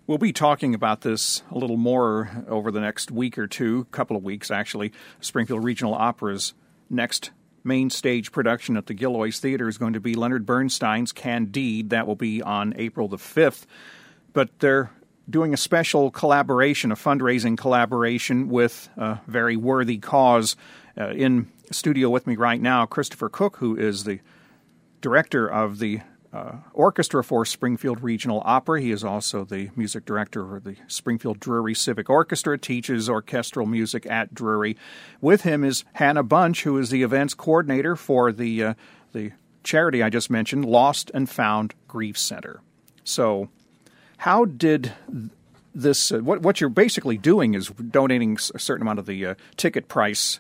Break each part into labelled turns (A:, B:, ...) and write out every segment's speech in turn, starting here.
A: We'll be talking about this a little more over the next week or two, couple of weeks actually. Springfield Regional Opera's next main stage production at the Gilloys Theater is going to be Leonard Bernstein's Candide. That will be on April the 5th. But they're doing a special collaboration, a fundraising collaboration with a very worthy cause. In studio with me right now, Christopher Cook, who is the director of the orchestra for Springfield Regional Opera. He is also the music director of the Springfield Drury Civic Orchestra, teaches orchestral music at Drury. With him is Hannah Bunch, who is the events coordinator for the charity I just mentioned, Lost and Found Grief Center. So how did this, what you're basically doing is donating a certain amount of the ticket price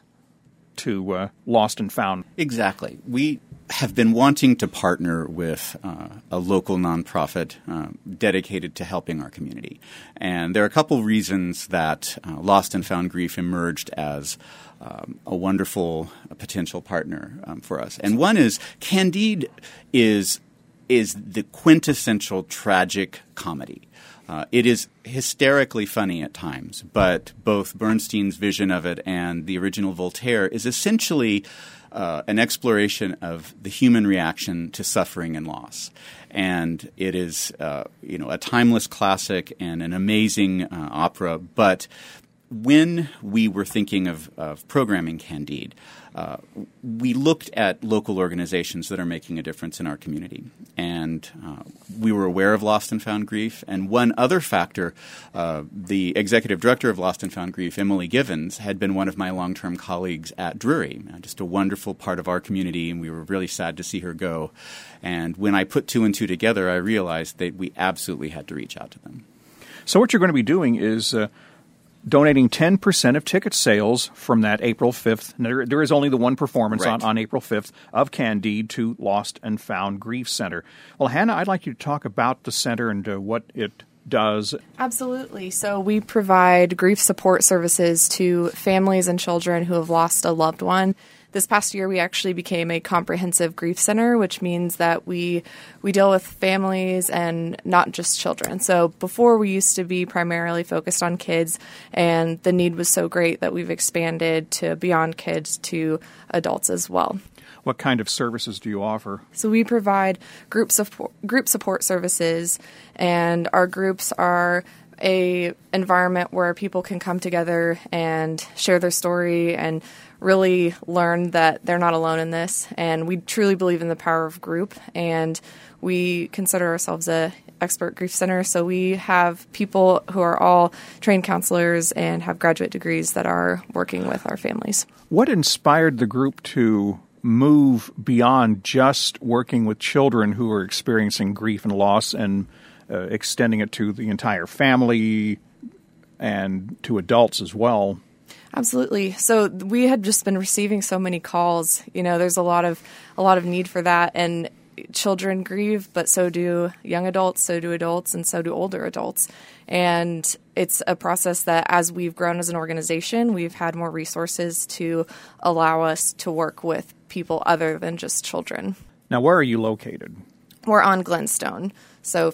A: to Lost and Found.
B: Exactly. We have been wanting to partner with a local nonprofit dedicated to helping our community. And there are a couple reasons that Lost and Found Grief emerged as a wonderful potential partner for us. And one is Candide is the quintessential tragic comedy. It is hysterically funny at times, but both Bernstein's vision of it and the original Voltaire is essentially an exploration of the human reaction to suffering and loss. And it is, a timeless classic and an amazing opera. But when we were thinking of programming Candide, we looked at local organizations that are making a difference in our community. And we were aware of Lost and Found Grief. And one other factor, the executive director of Lost and Found Grief, Emily Givens, had been one of my long-term colleagues at Drury, just a wonderful part of our community, and we were really sad to see her go. And when I put two and two together, I realized that we absolutely had to reach out to them.
A: So what you're going to be doing is donating 10% of ticket sales from that April 5th. There is only the one performance
B: right.
A: on April 5th of Candide to Lost and Found Grief Center. Well, Hannah, I'd like you to talk about the center and what it does.
C: Absolutely. So we provide grief support services to families and children who have lost a loved one. This past year, we actually became a comprehensive grief center, which means that we deal with families and not just children. So before, we used to be primarily focused on kids, and the need was so great that we've expanded to beyond kids to adults as well.
A: What kind of services do you offer?
C: So we provide group support services, and our groups are a environment where people can come together and share their story and really learn that they're not alone in this. And we truly believe in the power of group, and we consider ourselves a expert grief center. So we have people who are all trained counselors and have graduate degrees that are working with our families.
A: What inspired the group to move beyond just working with children who are experiencing grief and loss and extending it to the entire family and to adults as well?
C: Absolutely. So we had just been receiving so many calls. There's a lot of need for that, and children grieve, but so do young adults, so do adults, and so do older adults. And it's a process that, as we've grown as an organization, we've had more resources to allow us to work with people other than just children.
A: Now, where are you located?
C: We're on Glenstone, so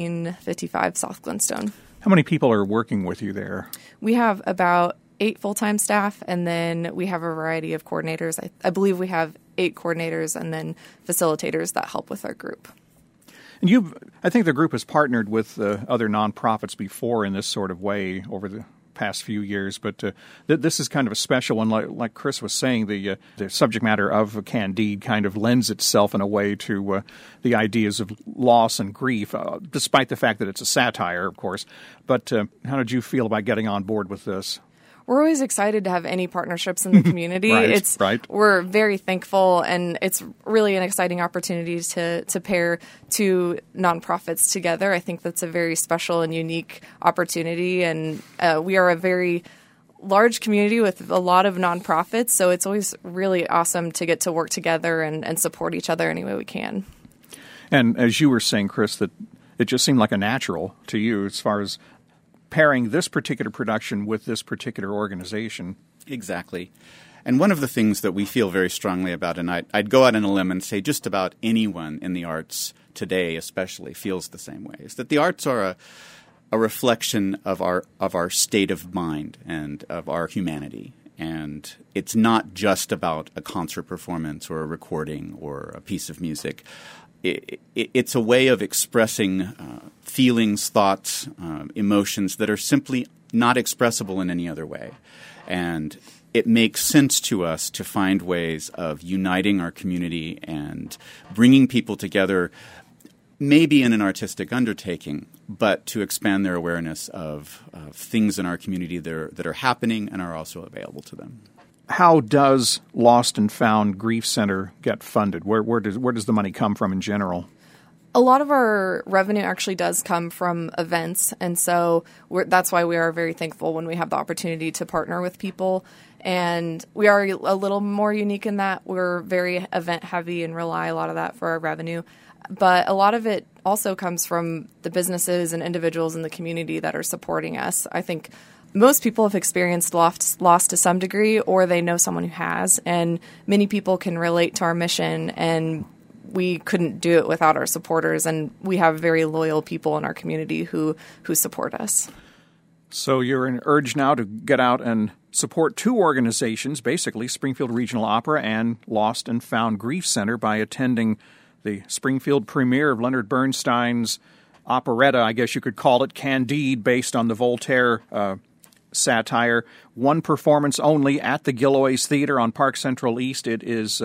C: 1555 South Glenstone.
A: How many people are working with you there?
C: We have about 8 full-time staff, and then we have a variety of coordinators. I believe we have 8 coordinators and then facilitators that help with our group.
A: And I think the group has partnered with other nonprofits before in this sort of way over the past few years, but this is kind of a special one. Like Chris was saying, the subject matter of Candide kind of lends itself in a way to the ideas of loss and grief, despite the fact that it's a satire, of course. But how did you feel about getting on board with this?
C: We're always excited to have any partnerships in the community.
A: Right.
C: We're very thankful, and it's really an exciting opportunity to pair two nonprofits together. I think that's a very special and unique opportunity, and we are a very large community with a lot of nonprofits, so it's always really awesome to get to work together and support each other any way we can.
A: And as you were saying, Chris, that it just seemed like a natural to you as far as pairing this particular production with this particular organization.
B: Exactly. And one of the things that we feel very strongly about, and I'd go out on a limb and say just about anyone in the arts today especially feels the same way, is that the arts are a reflection of our state of mind and of our humanity. And it's not just about a concert performance or a recording or a piece of music. It's a way of expressing feelings, thoughts, emotions that are simply not expressible in any other way. And it makes sense to us to find ways of uniting our community and bringing people together, maybe in an artistic undertaking, but to expand their awareness of things in our community that are happening and are also available to them.
A: How does Lost and Found Grief Center get funded? Where does the money come from in general?
C: A lot of our revenue actually does come from events, and so that's why we are very thankful when we have the opportunity to partner with people. And we are a little more unique in that we're very event-heavy and rely a lot of that for our revenue. But a lot of it also comes from the businesses and individuals in the community that are supporting us. I think most people have experienced loss to some degree, or they know someone who has, and many people can relate to our mission, and we couldn't do it without our supporters, and we have very loyal people in our community who support us.
A: So you're urged now to get out and support two organizations, basically Springfield Regional Opera and Lost and Found Grief Center, by attending the Springfield premiere of Leonard Bernstein's operetta, I guess you could call it, Candide, based on the Voltaire satire. One performance only at the Gilloys Theater on Park Central East. It is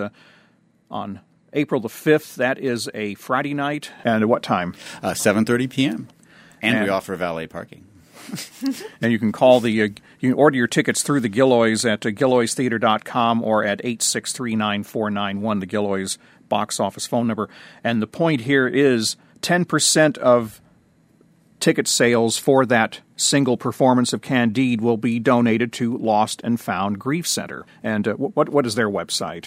A: on April the 5th. That is a Friday night. And at what time?
B: 7:30 p.m. And we offer valet parking.
A: And you can call you can order your tickets through the Gilloys at gilloystheater.com or at 863-9491, the Gilloys box office phone number. And the point here is 10% of ticket sales for that single performance of Candide will be donated to Lost and Found Grief Center. And what is their website?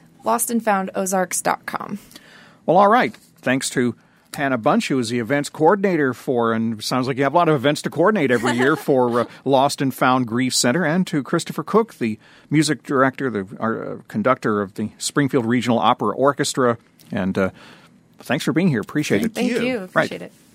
C: lostandfoundozarks.com.
A: Well, all right. Thanks to Hannah Bunch, who is the events coordinator for, and sounds like you have a lot of events to coordinate every year for Lost and Found Grief Center, and to Christopher Cook, the music director, the conductor of the Springfield Regional Opera Orchestra. And thanks for being here. Appreciate it.
C: Thank you. Appreciate it.